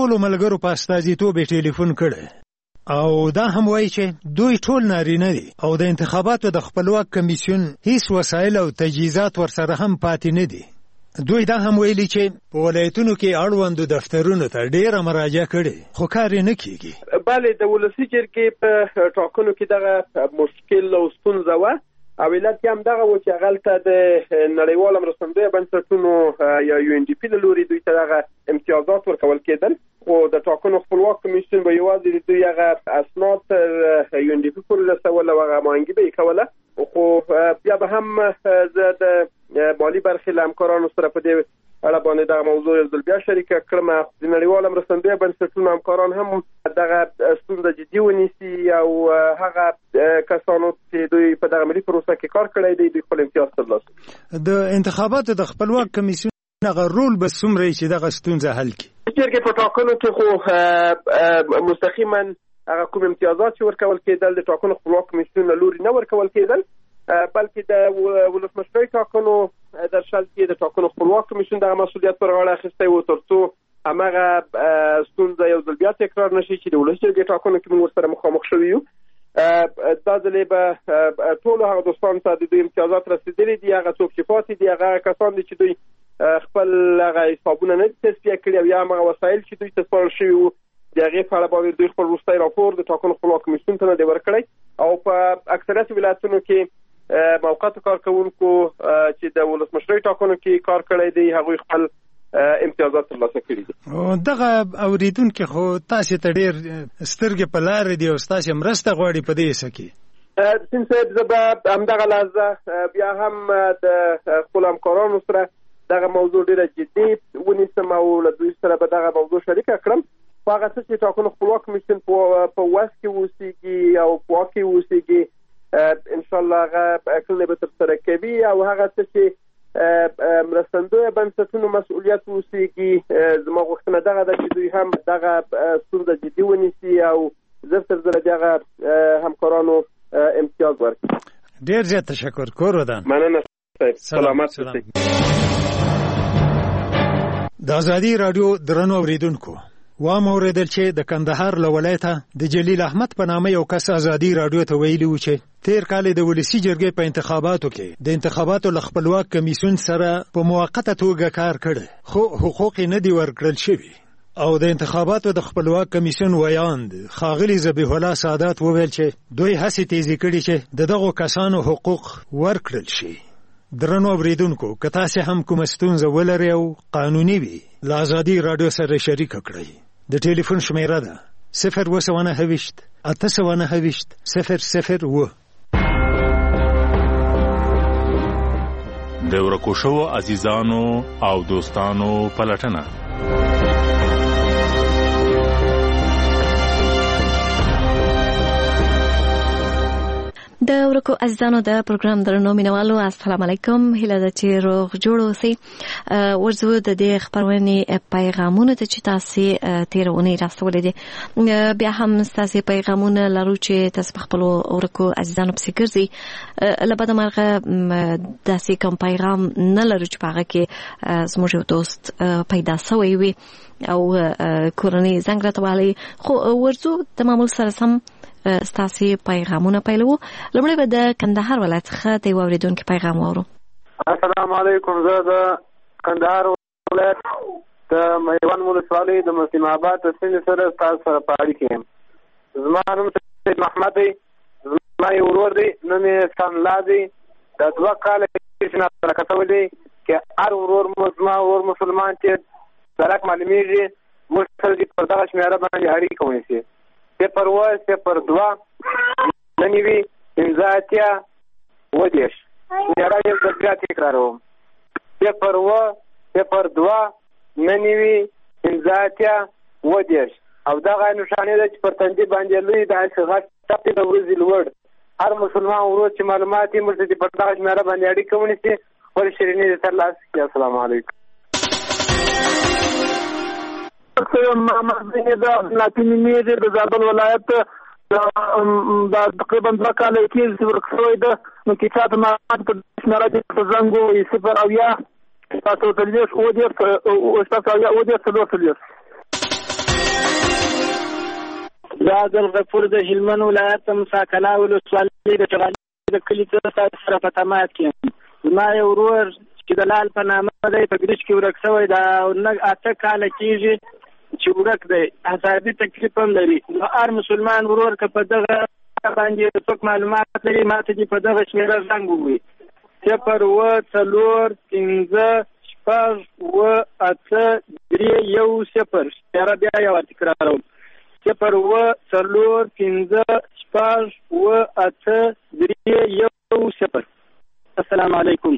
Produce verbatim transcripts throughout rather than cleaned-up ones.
ټولو ملګرو په استازیتوب یې ټلیفون کړی او دا هم وایي چې دوی ټول نارینه دي او د انتخاباتو د خپلواک کمیسیون هیڅ وسایل او تجهیزات ورسره هم پاتې نه دي. دوی دا هم ویلي چې په ولایتونو کې اړوندو دفترونو ته ډېره مراجعه کړې خو کار یې نه کېږي. بله، د ولسي جرګې په ټاکنو کې دغه مشکل او ستونزه وه او علت یې هم دغه و چې هغلته د نړیوالو مرستندویه بنسټونو یا یو ان ډي پي له لوري دوی ته دغه امتیازات ورکول کېدل، خو د ټاکنو خپلواک کمیسیون به یوازې د دوی هغه اسناد تر یو ان ډي پي پورې رسول او هغه مهنګي به یې کوله. خو بیا به هم زه د مالي برخې له همکارانو سره په دې اړه باندې دغه موضوع یو ځل بیا شریکه کړم. د نړیوالو مرستندویه بنسټونو همکاران هم دغه ستونزه جدي ونیسي او هغه کسانو چې دوی په دغه ملي پروسه کې کار کړی دی دوی خپل امتیاز ترلاسه کړي. د انتخاباتو د خپلواک کمیسیون هغه رول به څومره چې دغه ستونزه حل کړي؟ جرګې په ټاکنو کې خو مستقیما هغه کوم امتیازات چې ورکول کېدل د ټاکنو خپلواک کمیسیون له لوري نه ورکول کېدل، بلکې د ولسمشرۍ ټاکنو در شل کې د ټاکنو خپلواک کمیسیون دغه مسؤلیت پر غاړه اخیستی و تر څو هماغه ستونزه یو ځل بیا تکرار نشي چې د ولسي جرګې ټاکنو کې موږ ورسره مخامخ شوي یو. دا ځلې به ټولو هغه دوستانو ته د دوی امتیازات رسېدلي دي، هغه څوک چې پاتې دي هغه کسان دي چې دوی خپل هغه حسابونه نه دي تصفیه کړي او یا هماغه وسایل چې دوی ته سپارل شوي وو د هغې په اړه باندې دوی خپل وروستی راپور د ټاکنو خپلواک کمیسیون ته نه دی ورکړی او په اکثریت ولایتونو کې موقتو کارکوونکو چې د ولسمشرۍ ټاکنو کې کار کړی دی هغوی خپل امتیازات ترلاسه کړي دي. دغه اورېدونکي خو تاسې ته ډېر سترګې په لارې دي او ستاسې مرسته غواړي په دې څه کې. سین صاحب، زه به همدغه لحظه بیا هم د خپلو همکارانو سره دغه موضوع ډېره جدي ونیسم او له دوی سره به دغه موضوع شریکه کړم. په هغه څه چې ټاکنو خپلواک کمیسیون په وس کې اوسېږي او په واک کې اوسېږي انشاءالله هغه کړنې به ترسره کوي او هغه څه چې مرستندویه بنسټونو مسؤلیت اوسېږي زما غوښتنه دغه ده چې دوی هم دغه ستونزه جدي ونیسي او زر تر زره د هغه همکارانو امتیاز ورکړي. ډېر زیات تشکر. کور ودان. مننه صاحب. سلامت اوسئ. د ازادي راډیو درنو اوریدونکو، وام اوریدل چې د کندهار له ولایته د جلیل احمد په نامه یو کس ازادي راډیو ته ویلي و چې تیر کال د ولسي جرګې په انتخاباتو کې د انتخاباتو له خپلواک کمیسیون سره په موقته توګه کار کړی خو حقوق نه دی ورکړل شوي او د انتخاباتو د خپلواک کمیسیون ویاند ښاغلي ذبیح الله سادات وویل چې دوی هڅې تیزې کړي چې د دغو کسانو حقوق ورکړل شي. درنو اوریدونکو، که تاسې هم کومه ستونزه ولرئ او قانوني وي له ازادي راډیو سره شریکه کړئ. د ټلیفون شمیره ده صفر اوه سوه نهه ویشت اته سوه نهه ویشت صفر صفر اوه. د ورکو شوو عزیزانو او دوستانو پلټنه. د ورکو عزیزانو د پروګرام درنو مینوالو السلام علیکم. هیله ده چې روغ جوړ اوسئ. ورځو د دې خبرونې پیغامونه ته چې تاسې تېرونې راستولې دي بیا هم ستاسې پیغامونه لرو چې تاسو په خپلو ورکو عزیزانو پسې ګرځئ. له بده مرغه داسې کوم پیغام نه لرو چې په هغه کې زموږ یو دوست پیدا سوی وي او کورنۍ زنګ راته والی، خو ورځو د معمول سره سم ستاسې پیغامونه پیلوو. لومړی به د کندهار ولایت څخه د یو اورېدونکي پیغام واورو. السلام علیکم. زه د کندهار ولایت د میوند ولسوالۍ د مسلم آباد د سیمې سره ستاسو سره په اړیکه یم. زما نوم سید محمد دی، زما یو ورور دی، نوم یې ثناءالله دی. د دوه کاله چې نه سره کتلی دی چې هر ورور زما ورور مسلمان چې درک معلومیږي موږ سره پر دغه شمېره باندې اړیکه ونیسي. صفر اوه صفر دوه نهه نوي پنځه اتیا اووه دېرش. شمېره یو ځل بیا تکراروم. صفر اوه صفر دوه نهه نوي پنځه اتیا اووه دېرش. او دغه نښانې ده چې پر تندي باندې لوی داسې غټ ټپ دی د ورځې لوړ. هر مسلمان ورور چې معلومات یې موږ ته پر دغه شمېره باندې اړیکه ونیسي خپل شیریني دې ترلاسه کړي. السلام علیکم. محمد بن لاتینی میری د زابل ولایت دا تقریبا دوه کاله کېږي چې ورک شوی ده. نو کې چاته معلومات په شمېره کې په زنګ ووایي صفر اویا شپږ سوه څلوېښت اووه دېرش شپږ سوه اویا اووه دېرش څلور څلوېښت. زه عبدالغفور د هلمند ولایت مساکلا ولسوالۍ د چغالي د کلي څخه سره په تماس کې یم. زما یو ورور چې د لال په نامه دی په ګریج کې ورک شوی دا اته کاله کېږي چې ورک دی، اعصابي تکلیف هم لري. نو هر مسلمان ورور که په دغه باندې څوک معلومات لري ما ته دې په دغه شمېره زنګ ووهي صفر اووه څلور پنځه شپږ اووه اته درې یو صفر. شمېره بیا یو تکراروم صفر اووه څلور پنځه شپږ اووه اته درې یو صفر. السلام علیکم.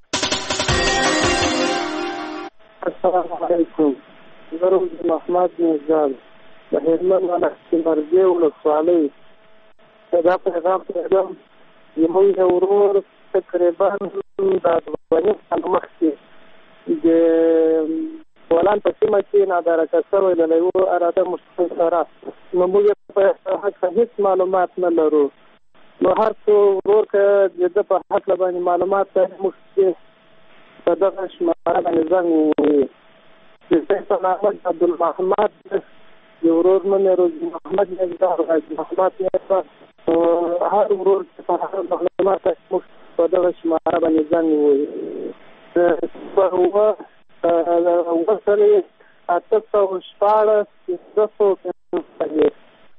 السلام علیکم. زه روز محمد نژاد د هلمند ولایت مرګي ولسوالۍ دا پیغام پیغام زموږ یو ورور تقریبا د دوه کاله مخکې د بولان په سیمه کې نادرکه شوی د یوه اراده مشکل سره نو موږ په حق هیڅ معلومات نه لرو. نو هر څو ورور که د ده په حق باندې معلومات لري موږ په دغه شماره باندې زنګ ووهي. د ده په نامه عبدالمحمد د ورور نوم یې روزي محمد نژاد روزي محمد نژاد. هر ورور چې په هغه معلومات موږ په دغه شماره باندې زنګ ووهي. صفر اووه اووه څلوېښت اته سوه شپاړس پنځه سوه پنځه.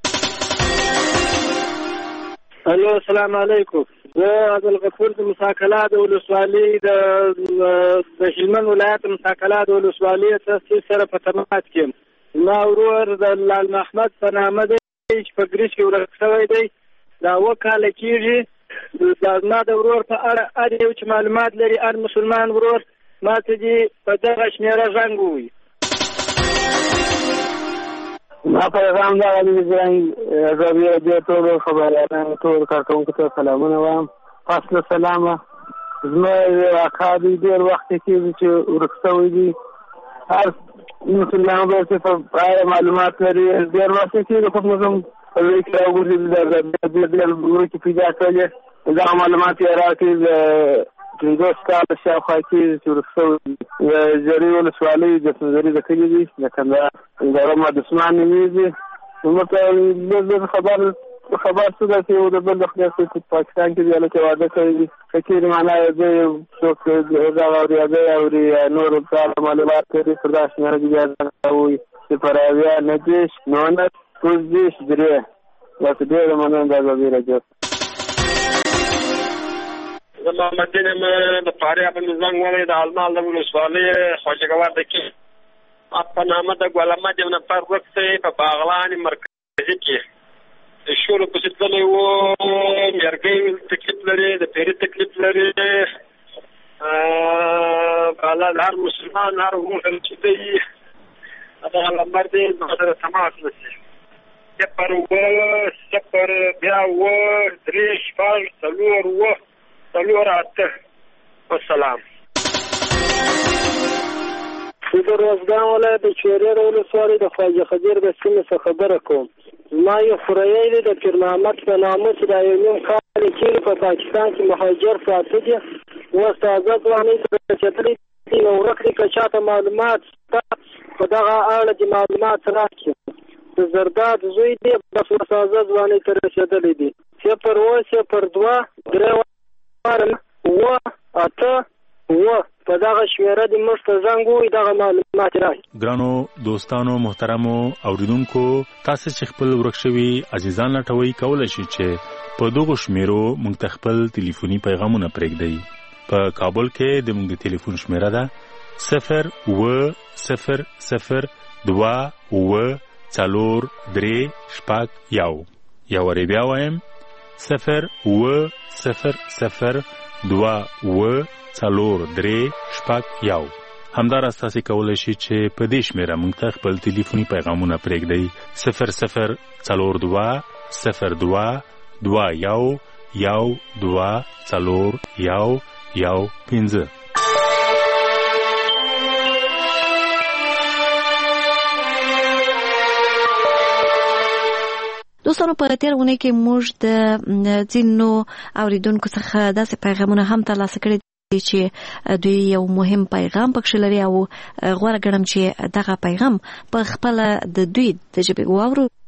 الو السلام علیکم. زه عبدالغفور د مساکلا د ولسوالۍ د هلمند ولایت مساکلا د ولسوالۍ تاسیس سره په تماس کې یم. زما ورور د لال محمد په نامه دی چې په ګریج کې ورک شوی دی دا اووه کاله کېږي. دا زما د ورور په اړه هر یو چې معلومات لري هر مسلمان ورور ما ته دې په دغه شمېره زنګ ووهي. ما پیغام دغه دی زه زه بیا دې ټولو خبریالانو ټولو کارکوونکو ته سلامونه وایم. پس له سلامه زما یو اکا دی ډېر وخت کېږي چې ورک شوی دی. هر مسلمان به چې په اړه معلومات لري ډېر وخت کېږي خو موږ هم په دې کې راوګرځېدو ډېر ورکې پیدا کړلې دغه معلومات یې راکړي د پنځوس کاله شاوخوا کېږي چې ورک شوی. د جرې ولسوالۍ د سنځري د کلي دي د کندهار د رحمت عثمان نومېږي. موږ ته لږ لږ خبر خبر څه ده چې یو د بل د خدای په پاکستان کې دی هلته واده کړی دي که چېرې معنا یې زه یو څوک دغه اوري هغه اوري یا نور ورته معلومات لري پر دغه شمېره کې بیا ځان راووي صفر اویا نهه دېرش نولس شپږ دېرش درې. داسې ډېره مننه د ازادۍ راډیو. زه محمد دین یم د فاریاب مې زنګ وهلی د المال د ولسوالۍ خوشګوار د کې په نامه د ګل احمد یو نفر ورک شوی په باغلان مرکزي کې د شولو پسې تللی و. میرګۍ تکلیف لري د پیري تکلیف لري. الله د هر مسلمان هر ورور چې دی دغه نمبر دی ما سره تماس وکړي صفر اووه صفر بیا اووه درې شپږ څلور اووه څلور اته. والسلام. زه د روزګان ولایت د چوریره ولسوالۍ د خواجه خدیر د سیمې څخه خبره کوم. زما یو خوریی دی د پیر محمد په نامه چې دا یو نیم کال یې کېږي په پاکستان کې مهاجر پراته دي. اوس تازه ځوانۍ ته رسېدلی دي. نو ورک دی که چاته معلومات شته په دغه اړه دې معلومات راکړي. د زرداد زوی دی بس اوس تازه ځوانۍ ته رسېدلی دي. صفر اووه صفر دوه درې اووه اته اووه په دغه شمېره دې موږ ته زنګ ووهي دغه معلومات راکړي. ګرانو دوستانو محترمو اوریدونکو تاسو چې خپل ورک شوي عزیزان لټوئ کولی شئ چې په دغو شمېرو موږ ته خپل تلیفوني پیغامونه پرېږدئ. په کابل کې د موږ د تلیفون شمېره ده صفر اووه صفر صفر دوه اووه څلور درې شپږ یو. یا وارې بیا وایم صفر اووه صفر صفر دوه اووه څلور درې شپږ یو. همداراز تاسې کولی شئ چې په دې شمېره موږ ته خپل تلیفوني پیغامونه پرېږدئ صفر صفر څلور دوه صفر دوه دوه یو یو دوه څلور یو یو پنځه. دوستانو په تیر اونۍ کې موږ د ځینو اوریدونکو څخه داسې پیغامونه هم ترلاسه کړي دي چې دوی یو مهم پیغام پکښې لري او غوره ګڼم چې دغه پیغام په خپله د دوی د ژبې واورو.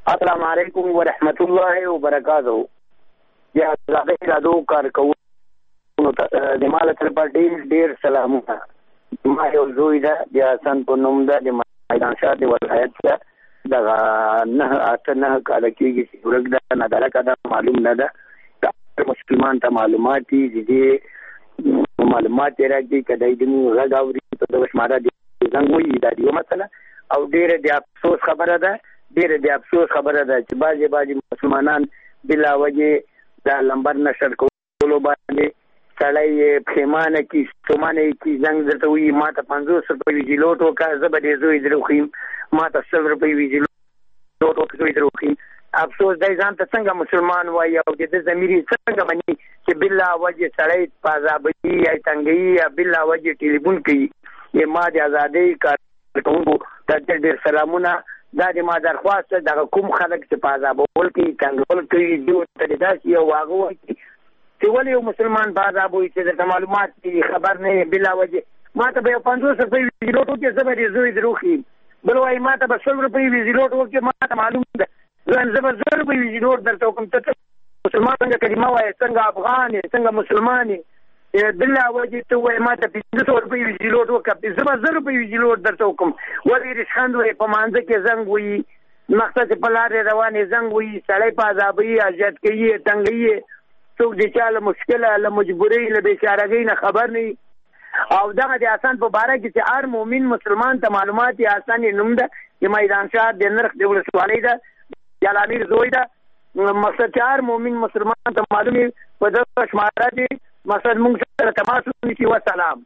السلام علیکم ورحمت الله وبرکاتہ. یا زاده رادو کارکونو ته د مال تر په ډیر ډیر سلامونه. ما یو زوی ده د حسن په نوم ده د میدان شاه د ولایت ده. دغه نه اته نه کاله کېږي چې ورک ده نه درکه ده معلوم نه ده. مسلمان ته معلومات دي چې معلومات یې راکړي که دی د موږ غږ اوري په دغه شماره د زنګ وایي دا د یو مسله او ډېره د افسوس خبره ده ډېره د افسوس خبره ده چې بعضې بعضې مسلمانان بلا وجې دا لمبر نشر کولو باندې سړی پښیمانه کي ستومانه یې کي زنګ درته وایي ما ته پنځوس روپۍ ویجیلوټ وکړه زه به دې زوی در وښیم ما ته سل روپۍ ویجیلوټ وکړه زوی در وښیم. افسوس دی ځان ته څنګه مسلمان وایي او د ده ضمیر یې څنګه مني چې بلا وجې سړی په عذابوي یا تنګوي یا بلا وجې ټلیفون کوي. ما د ازادۍ کارکوونکو ته ډېر ډېر سلامونه. دا د ما درخواست دغه کوم خلک چې په عذابول کوي تنګول کوي دوی ته داسې یو واغه وایي چې ولې یو مسلمان په عذاب وایي چې درته معلومات دي خبر نه یې بلا وجې ما ته به یو پنځوس روپۍ ویجیلوټ وکړي زه به دې زوی در وښیم. بل وایي ما ته به سل روپۍ ویجیلوټ وکړي ما ته معلوم ده زه به زر روپۍ ویجیلوټ درته وکړم. ته مسلمان څنګه کلمه وایې څنګه افغان یې څنګه مسلمان یې بلا وجې ته وایې ما ته پنځه سوه روپۍ ویجیلوټ وکړه زه به زر روپۍ ویجیلوټ درته وکړم. ولې رشخند وایې په مانځه کې زنګ وایي مقصد په لارې روانې زنګ وایي سړی په عذابوي اذیت کوي تنګوي څوک د چا له مشکله له مجبورۍ له بېچارګۍ نه خبر نه وي. او دغه د حسن په باره کې چې هر مؤمن مسلمان ته معلومات یې حسن یې نوم ده د میدان شاه د نرخ د ولسوالۍ ده د الامیر زوی ده. مقصد چې هر مؤمن مسلمان ته معلوم وي په دغه شماره کې مقصد موږ سره تماس ونیسي. وسلام.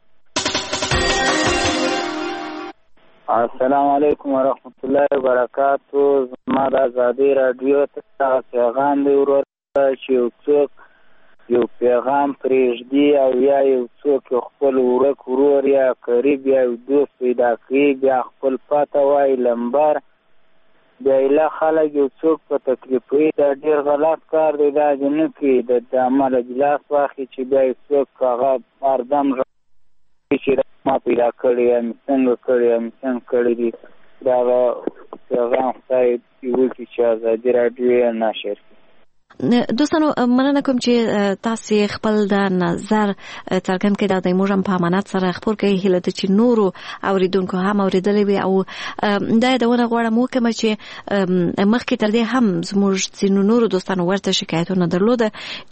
السلام علیکم ورحمت الله وبرکاتو. زما د ازادۍ راډیو ته پیغام دی ورور چې یو څوک یو پیغام پرېږدي او یا یو څوک یو خپل ورک ورور یا قریب یا یو دوست پیدا کوي بیا خپل پاته وایي لمبر بیا ایله خلک یو څوک په تکلیفوي دا ډېر غلط کار دی. دا دې نه کوي د عمله ګیلاس واخلي چې بیا یو څوک هغه هردم چې ما پیدا کړی یم څنګه کړی یم څنګه کړی دي دا پیغام خدای وکړي چې ازادي راډیو یې نشر کړي. دوستانو مننه کوم چې تاسو خپل د نظر څرګند کړئ د موږ هم په امانت سره خبر کوي هله د چې نورو اوریدونکو هم اوریدلې وي او دا د ونه غواړم وکم چې مخکې تر دې هم زموږ ځینو نورو دوستانو ورته شکایتونه درلوده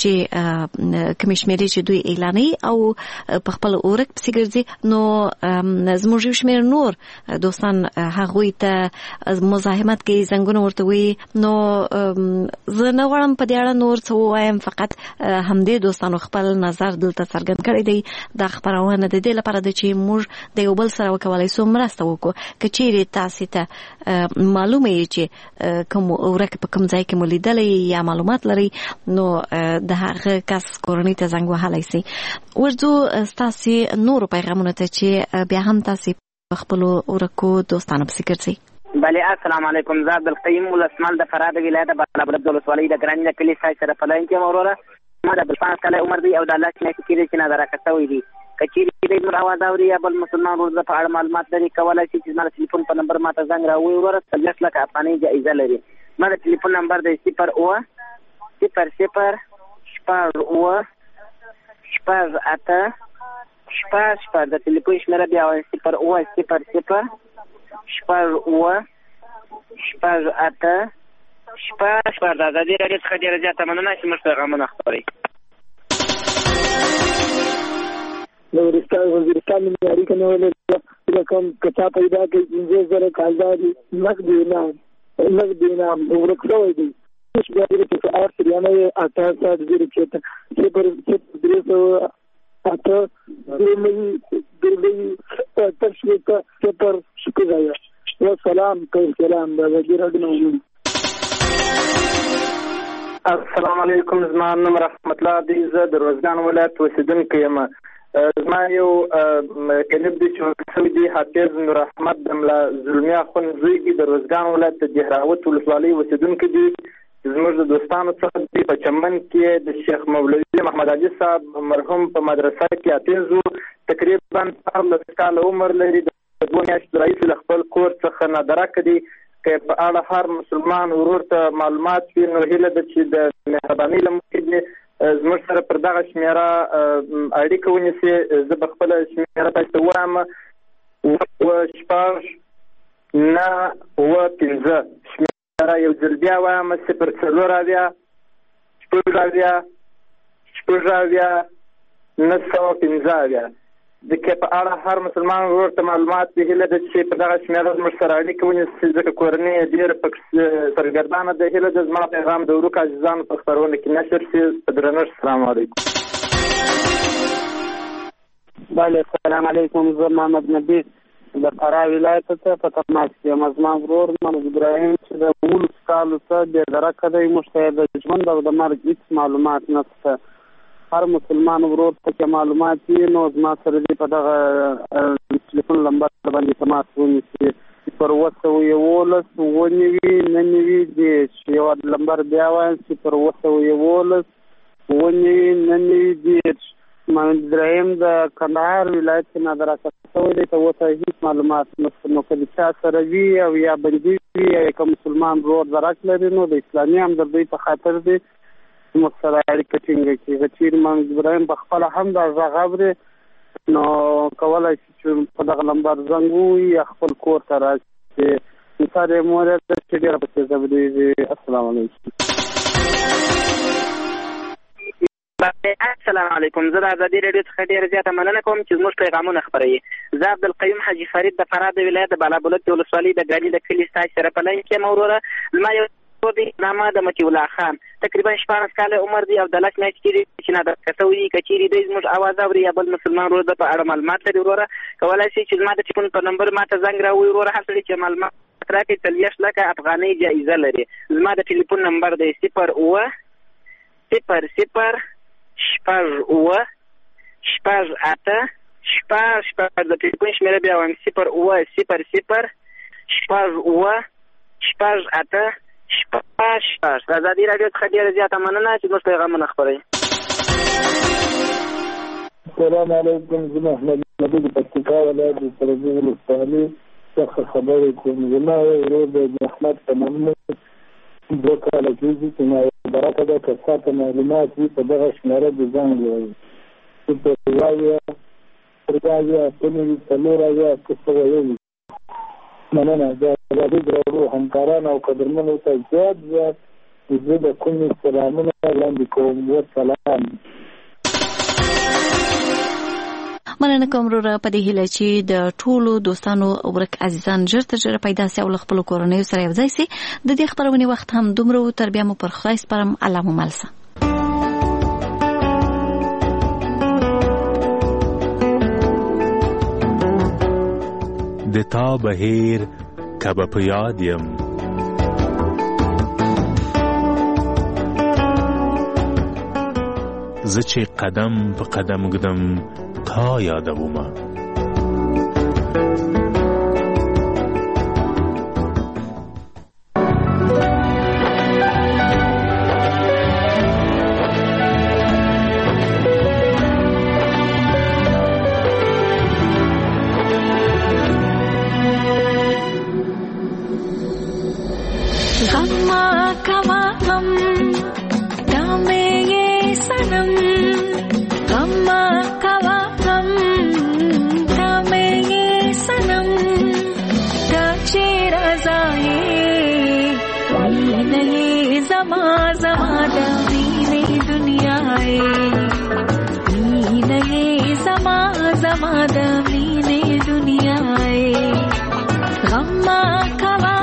چې کمیشمري چې دوی اعلاني او په خپل اورک پسې ګرځي نو زموږ یو شمېر نور دوستان هغوی ته مزاحمت کوي زنګونه ورته وي نو زه نه غواړم په اړه نور څه وایم فقط همدې دوستانو خپل نظر دلته څرګند کړی دی. دا خبرونه د دې لپاره ده چې موږ د یو بل سره وکولای سو مرسته وکړو که چیرې تاسو ته معلومه یې چې کوم ورک په کوم ځای کې مو لیدلی یا معلومات لري نو د هغه کس کورنۍ ته زنګ وهلی سي. ورځو ستاسو نورو پیغامونو ته چې بیا هم تاسو په خپلو ورکو دوستانو پسې ګرځئ. بله السلام علیکم. زه عبدالقیوم ولسمل د فراه د ولایت بالابلد ولسوالۍ د ګراني د کلي سای سره په لاین کې یم وروره. ما د بلپانس کاله عمر دی او د الله چې میاشتې کېدی چې نادرکه شوی دی. که چیرې دی زموږ اواز اوري یا بل مسلمان ورور په اړه معلومات لري کولی شي چې زما د ټلیفون په نمبر ما ته زنګ راووایي وروره. څلوېښت لکه افغانۍ جایزه لري. ما د ټلیفون نمبر دی صفر اوه صفر صفر شپږ اوه شپږ اته شپږ شپږ د ټلیفون شمېره بیا وایم صفر اوه صفر صفر شپږ اوه شپږ اته شپږ شپږ. د ازادي راډیو څخه ډېره زیاته مننه چې موږ پیغامونه خپروي. د وزیرستان مې اړیکه نه ولرله کوم که چا پیدا کړي پنځه زره کالدار نقد انعام نقد انعام ورک شوی دی. بیا درې په آر تریانوي اته سات زیرو چېرته صفر صفر درې سوه اته درې درې اته شپېته صفر شپږ. والسلام کوم سلام د وزیر اډنو. السلام علیکم. زما نوم رحمت الله دی. زه د روزګان ولایت اوسېدونکی یم. زما یو کلیپ دی چې شوی دی حافظ نور احمد د ملا زلمي اخوند زوی دی د روزګان ولایت د دهراوت ولسوالۍ اوسېدونکی دی. زموږ د دوستانو څخه دی په چمن کې د شیخ مولوي محمد علي صاحب مرحوم په مدرسه کې حافظ تقریبا څوارلس کاله عمر لري. دوه میاشتې راهیسې له خپل کور څخه نادرکه دی که په اړه هر مسلمان ورور ته معلومات وي، نو هیله ده چې د مهربانۍ له مخې دې زموږ سره پر دغه شمېره اړیکه ونیسي. زه به خپله شمېره تاسو ته ووایم: اووه شپږ نه اووه پنځه. شمېره یو ځل بیا وایم: صفر څلور اویا شپږ اویا شپږ اویا نه سوه پنځه اویا. د کې په اړه هر مسلمان ورور ته معلومات وي، هیله ده چې په دغه شمېره زموږ سره اړیکه ونیسي، ځکه کورنۍ یې ډېره پکې سرګردانه ده. هیله ده زما پیغام د وروکو عزیزانو په خپرونه کې نشر شي. په درنښت السلام علیکم. بله، السلام علیکم. زه محمد نبی د فراه ولایت ته په تماس کې یم. زما ورور محمد ابراهیم چې د اوولسو کالو څخه بې درکه دی، موږ ته د ژوند او د مرګ هېڅ معلومات نشته. هر مسلمان ورور ته چې معلومات وي نو زما سره دې په دغه تلیفون نمبر باندې تماس ونیسي: صفر اووه سوه یولس اووه نوي نهه نوي دېرش. یو نمبر بیا وایم: صفر اووه سوه یولس اووه نوي نهه نوي دېرش. محمد ابراهیم د کندهار ولایت کې نادرکه شوی دی، ته اوسه هېڅ معلومات نشته. نو که د چا سره وي او یا بندي وي یا که مسلمان ورور درک لري نو د اسلامي همدردۍ په خاطر دی موږ سره اړیکه ټینګه کړي. که چېرې محمد ابراهیم په خپله هم دا غږ اوري نو کولی شي چې په دغه نمبر زنګ ووهي یا خپل کور ته راشي. انسان یې مورې ده چې ډېره پسې ځبرېږي. السلام علیکم. السلام علیکم. زه د ازادي راډیو څخه ډېره زیاته مننه کوم چې زموږ پیغامونه خپروي. زه عبدالقیوم حاجي فرید د فراه د ولایت د بالابلوک د ولسوالۍ د ګاډي د کلي ستاسو سره په لاین کې یم. وروره زما یو دی نامه د مطیع الله خان، تقریبا شپاړس کاله عمر دی او د لس میاشتې کېږي چې نادرکه شوی دی. که چېرې دی زموږ اواز اوري یا بل مسلمان ورور د په اړه معلومات لري وروره کولی شي چې زما د ټلیفون په نمبر ما ته زنګ راووهي. وروره هر سړي چې معلومات راکړي څلوېښت لکه افغانۍ جایزه لري. زما د ټلیفون نمبر دی صفر اووه صفر صفر شپږ اووه شپږ اته شپږ شپږ. د ټلیفون شمېره بیا وایم: صفر اووه صفر صفر شپږ اووه شپږ اته شپږ شپږ. د ازادي راډیو څخه ډېره زیاته مننه چې زموږ پیغامونه خپروي. السلام علیکم. زه محمد نبي د پکتیکا ولایت د سرجې ولسوالۍ څخه خبرې کوم. زما ورور د احمد په نوم دوه کاله کېږي چې نادرکه ده. که چاته معلومات وي په دغه شمېره د زنګ ووهي: صفر اووه اویا شپږ اویا اته نوي څلور اویا اته سوه یو. مننه. د ازادي راډیو همکارانو او قدرمنو ته زیات زیات زه د کومې سلامونه وړاندې کوم. وسلام. مننه کوم وروره په دې هیله چې د ټولو دوستانو ورک عزیزان ژر تر ژره پیدا سي او له خپلو کورنیو سره یو ځای سي. د دې خپرونې وخت هم دومره و. تر بیا مو پر خدای سپارم. الله مو مل شه. د تا بهیر کبه په یاد یم، زه چې قدم په قدم ږدم تا یادومه. दुनिया है गम्मा कवा